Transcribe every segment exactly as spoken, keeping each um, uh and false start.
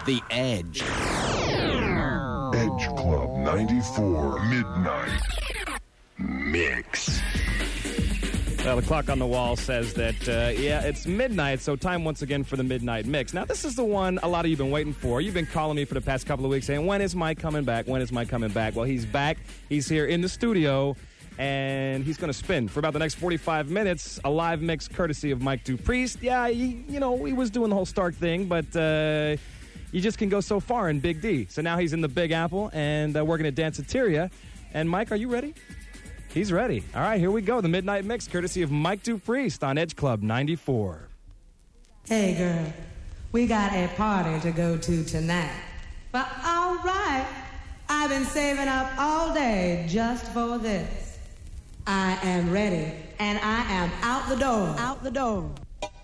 The Edge. Edge Club ninety-four Midnight Mix. Well, the clock on the wall says that, uh, yeah, it's midnight, so time once again for the Midnight Mix. Now, this is the one a lot of you have been waiting for. You've been calling me for the past couple of weeks saying, when is Mike coming back? When is Mike coming back? Well, he's back. He's here in the studio, and he's going to spin for about the next forty-five minutes, a live mix courtesy of Mike Dupriest. Yeah, he, you know, he was doing the whole Stark thing, but uh, you just can go so far in Big D. So now he's in the Big Apple, and uh, we're going to Danceteria. And, Mike, are you ready? He's ready. All right, here we go. The Midnight Mix, courtesy of Mike Dupriest on Edge Club ninety-four. Hey, girl, we got a party to go to tonight. But all right, I've been saving up all day just for this. I am ready, and I am out the door, out the door.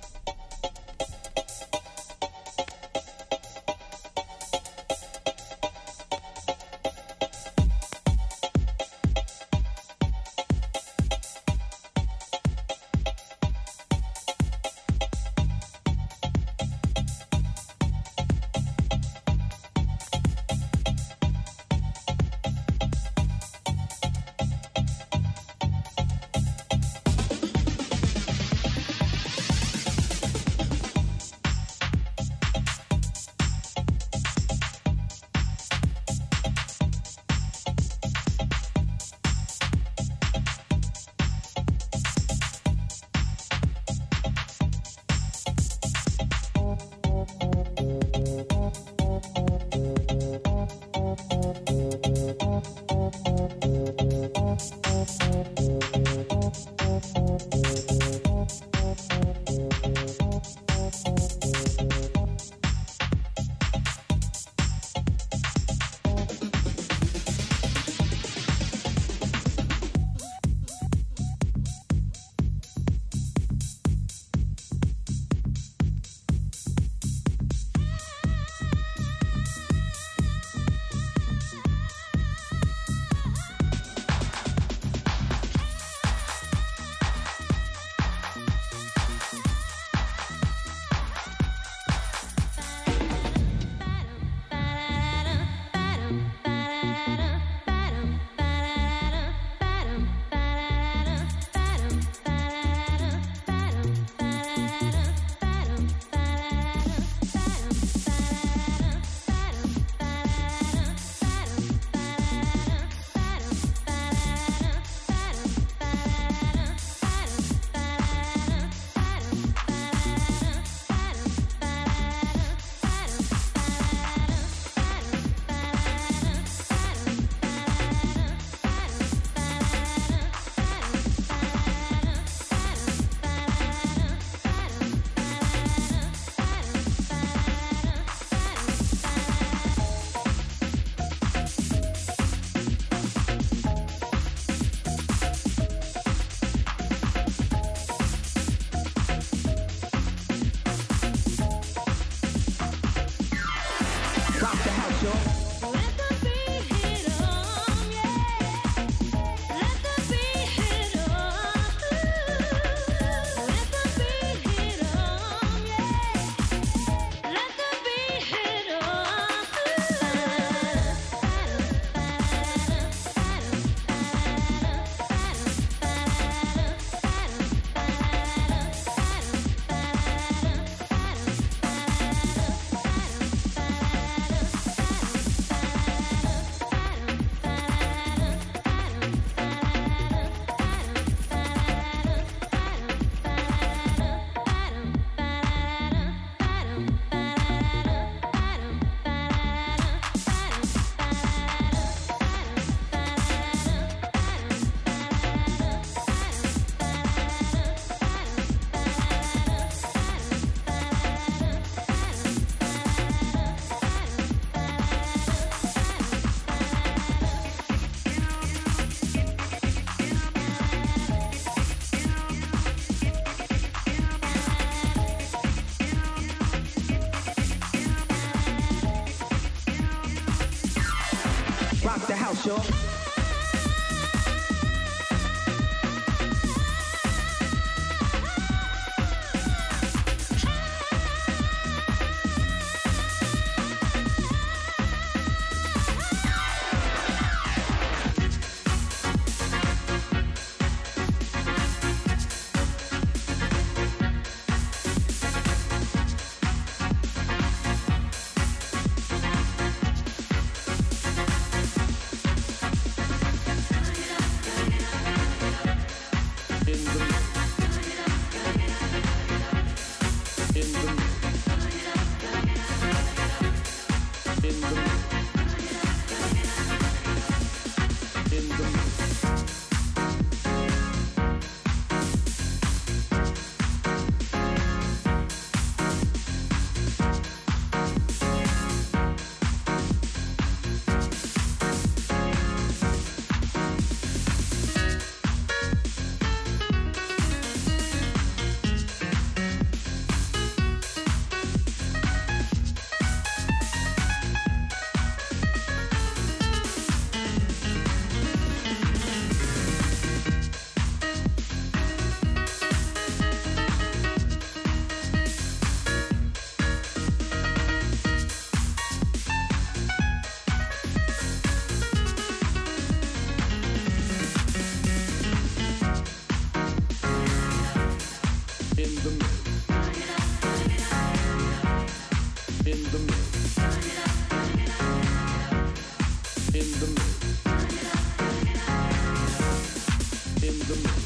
y'all. In the mix. In the mix. In the mix.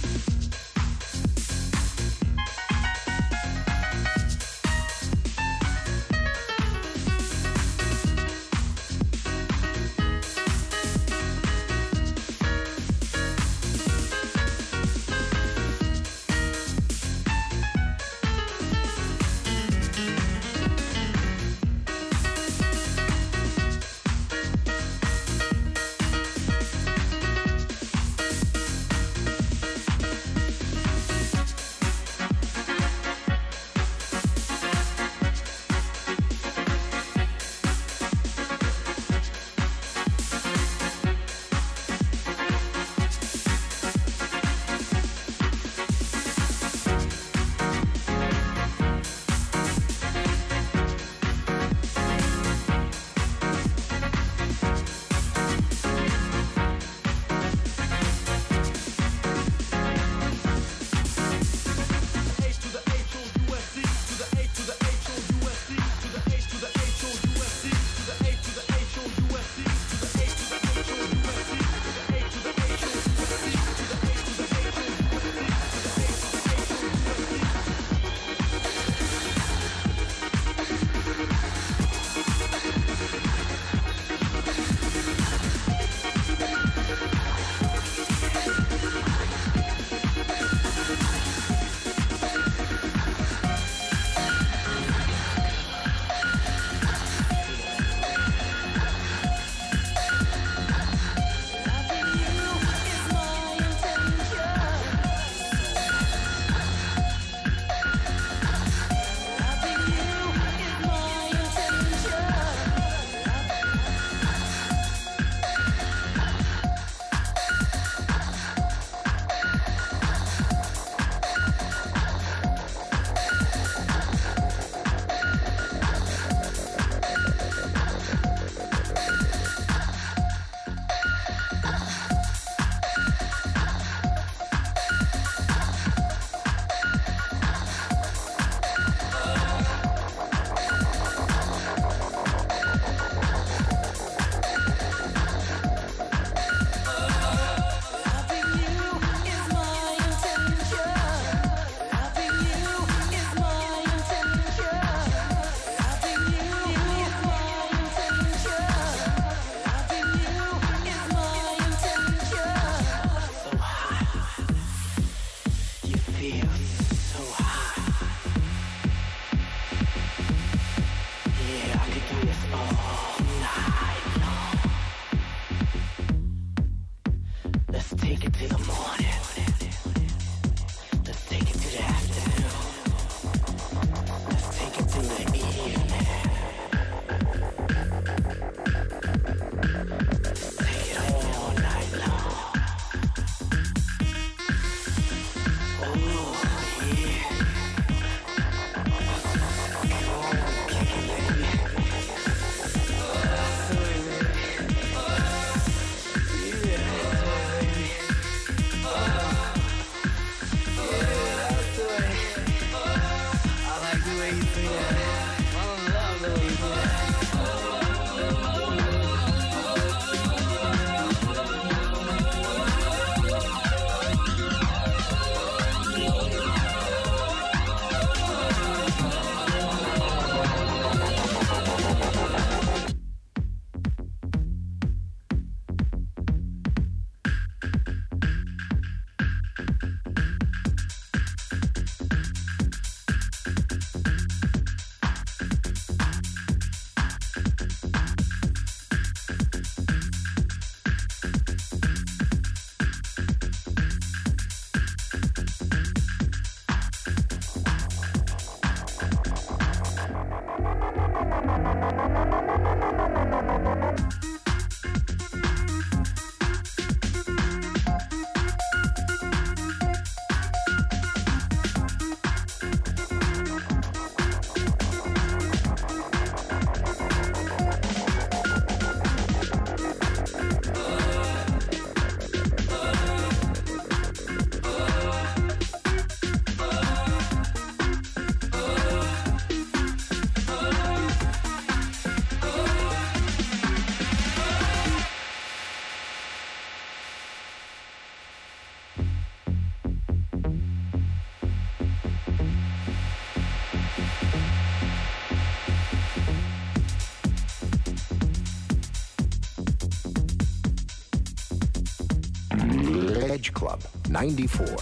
Edge Club ninety-four.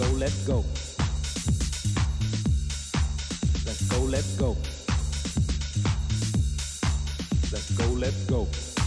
go, let's go. Let's go, let's go. Let's go, let's go.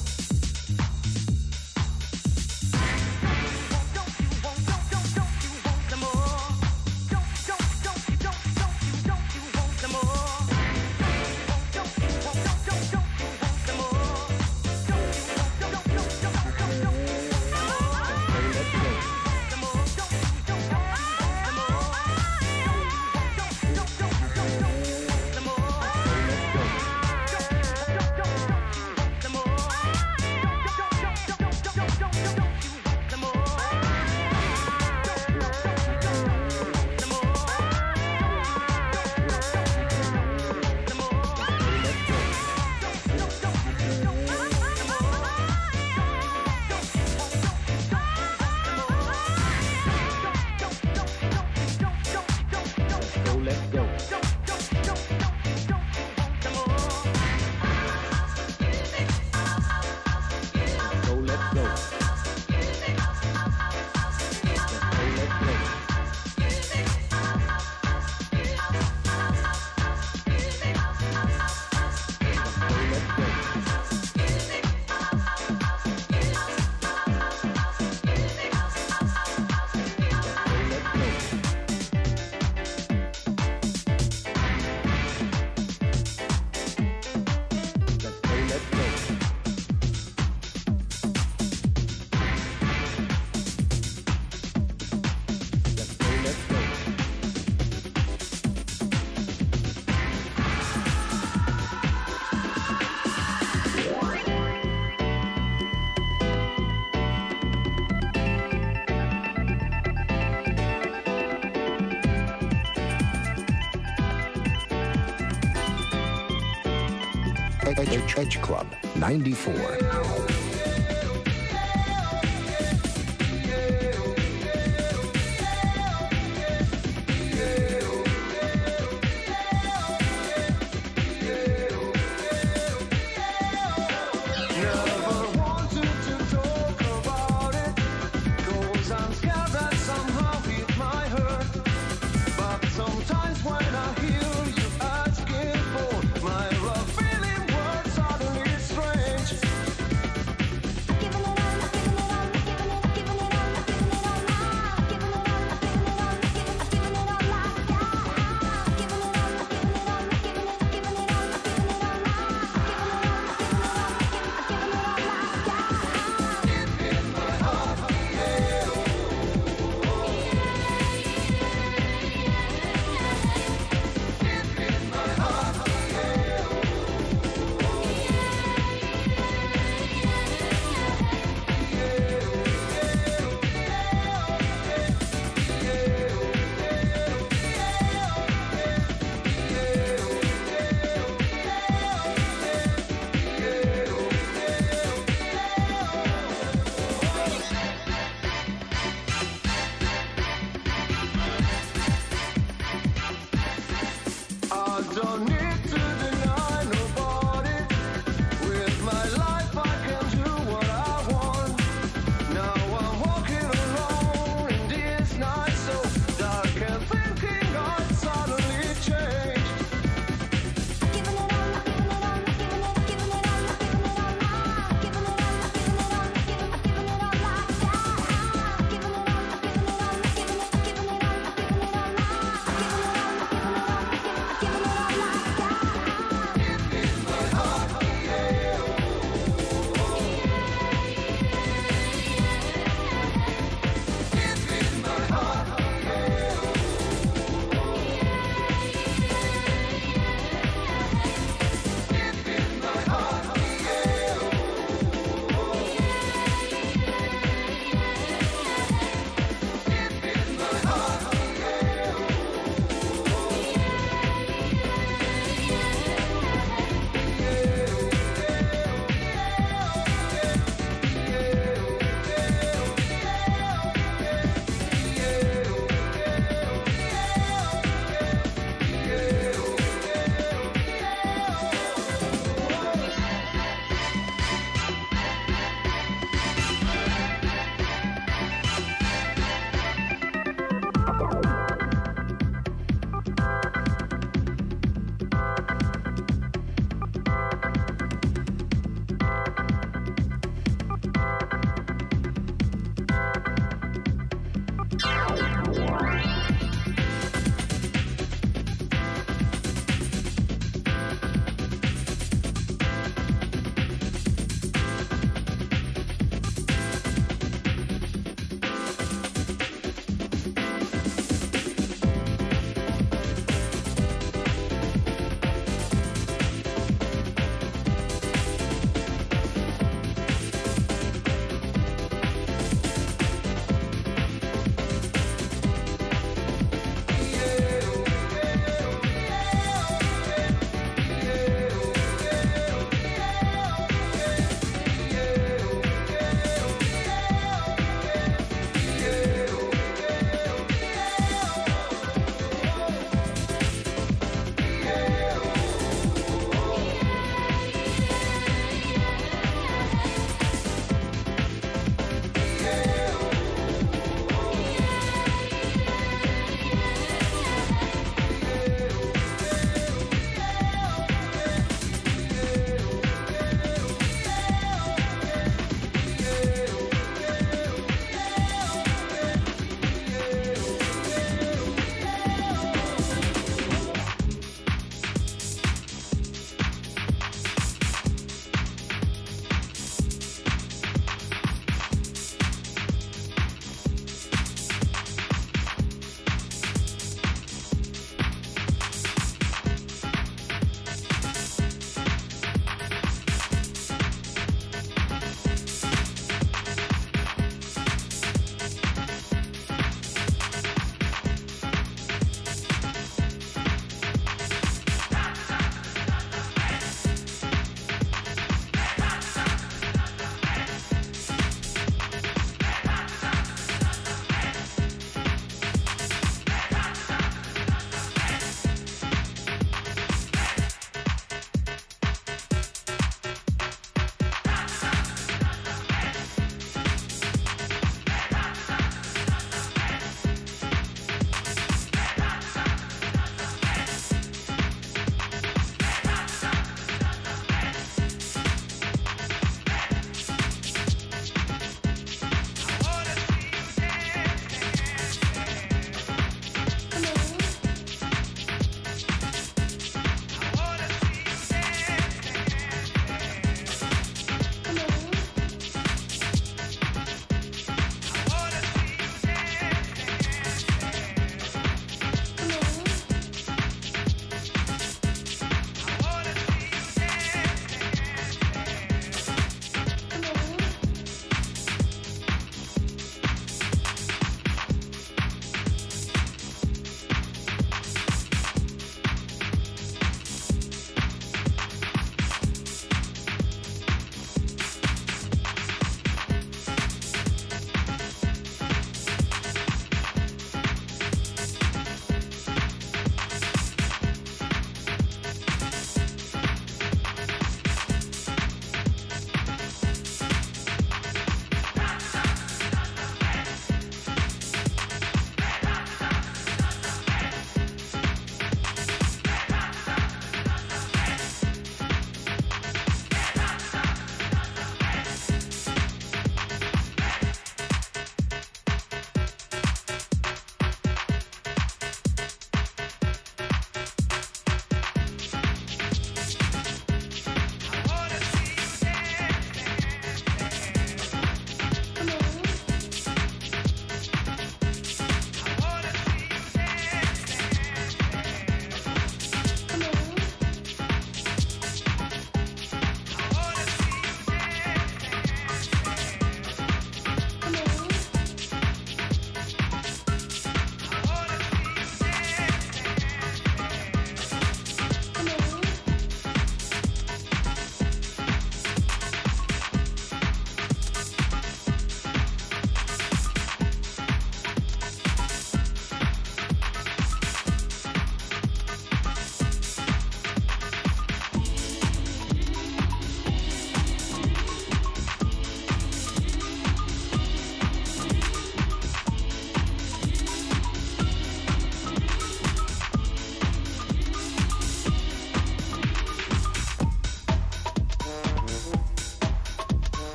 Edge, Edge Club ninety-four.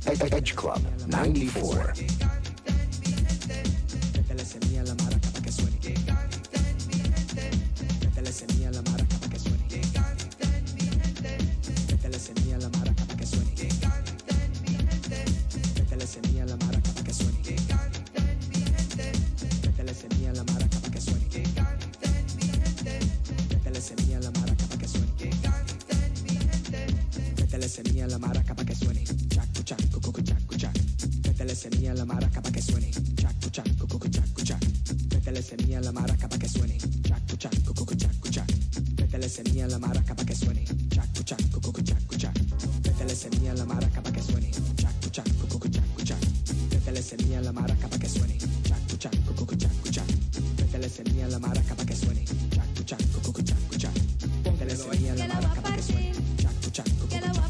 Edge Club ninety-four. Semilla la maraca pa' que suene, chacu chacu cucu chacu chac. Métele semilla la maraca pa' que suene, chacu chacu cucu chacu chac. Métele semilla la maraca pa' que suene, chacu chacu cucu chacu chac. Métele semilla la maraca pa' que suene, chacu chacu cucu chacu chac. Métele semilla la maraca pa' que suene, chacu chacu cucu chacu chac. Métele semilla la maraca pa' que suene, chacu chacu cucu chacu chac. Métele semilla la maraca pa' que suene, chacu chacu cucu chacu chac. Métele semilla la maraca pa' que suene, chacu chacu cucu chacu chac.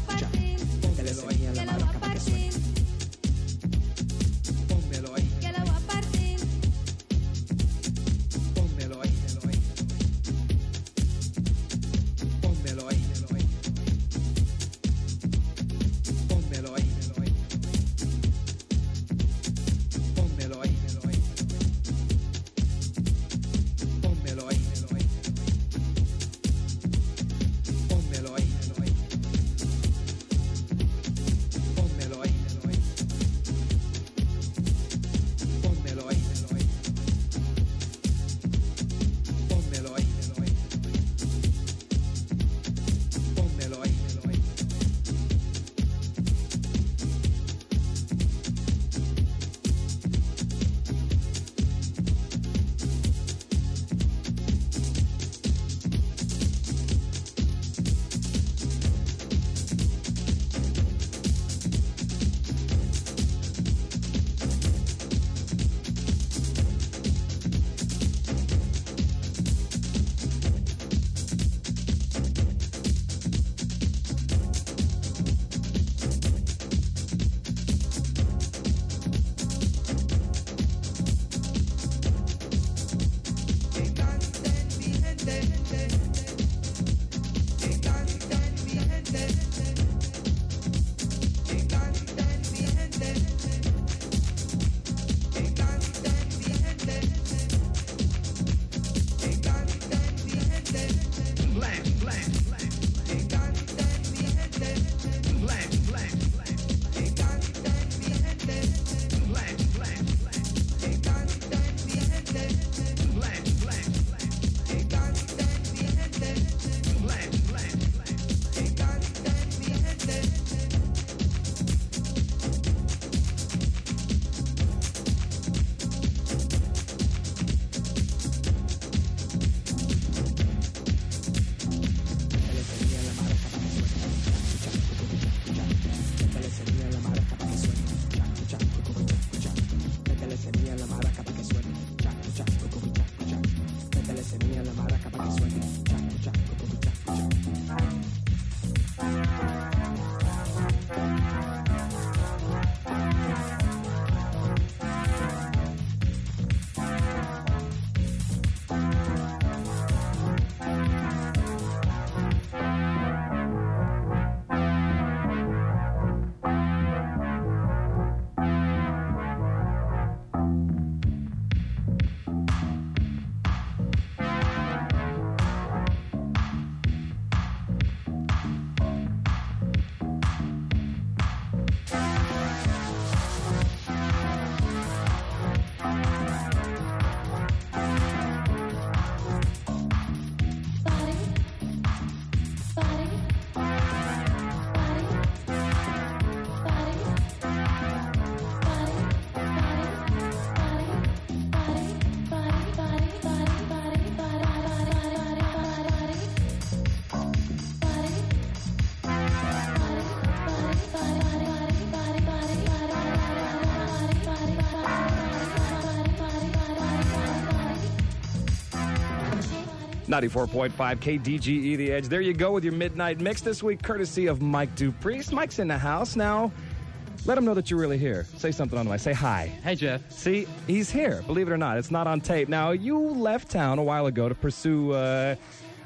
ninety-four point five K D G E The Edge. There you go with your Midnight Mix this week, courtesy of Mike Dupree. Mike's in the house now. Let him know that you're really here. Say something on the mic. Say hi. Hey, Jeff. See, he's here. Believe it or not, it's not on tape. Now, you left town a while ago to pursue uh,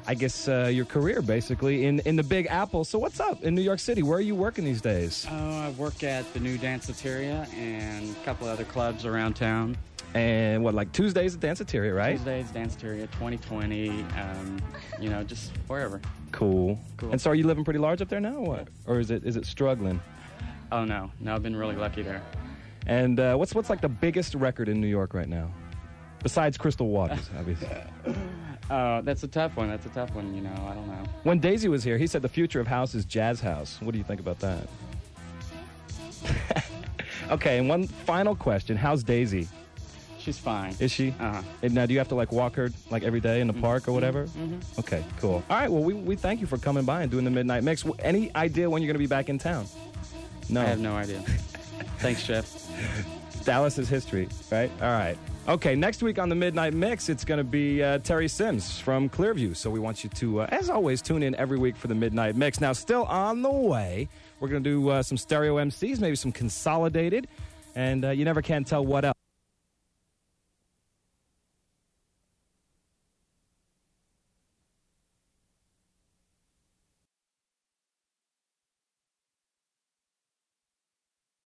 I guess, uh, your career, basically, in, in the Big Apple. So what's up in New York City? Where are you working these days? Oh, I work at the New Danceteria and a couple other clubs around town. And what, like Tuesdays at Danceteria, right? Tuesdays, Danceteria, twenty twenty, um, you know, just wherever. Cool. Cool. And so are you living pretty large up there now, or what? Or is it is it struggling? Oh, no. No, I've been really lucky there. And uh, what's what's like the biggest record in New York right now? Besides Crystal Waters, obviously. Uh, that's a tough one. That's a tough one, you know. I don't know. When Daisy was here, he said the future of house is jazz house. What do you think about that? Okay, and one final question. How's Daisy? She's fine. Is she? Uh-huh. And now, do you have to, like, walk her, like, every day in the Mm-hmm. park or whatever? Mm-hmm. Okay, cool. All right, well, we, we thank you for coming by and doing the Midnight Mix. Any idea when you're going to be back in town? No. I have no idea. Thanks, Jeff. Dallas is history, right? All right. Okay, next week on the Midnight Mix, it's going to be uh, Terry Sims from Clearview. So we want you to, uh, as always, tune in every week for the Midnight Mix. Now, still on the way, we're going to do uh, some stereo M Cs, maybe some consolidated, and uh, you never can tell what else.